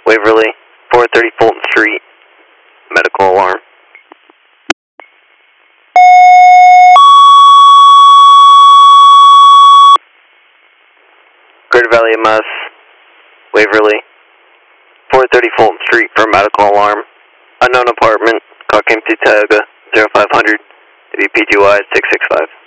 Waverly, 430 Fulton Street, medical alarm. Greater Valley MS, Waverly, 430 Fulton Street for medical alarm. Unknown apartment, call came to Tioga, 0500, WPGY 665.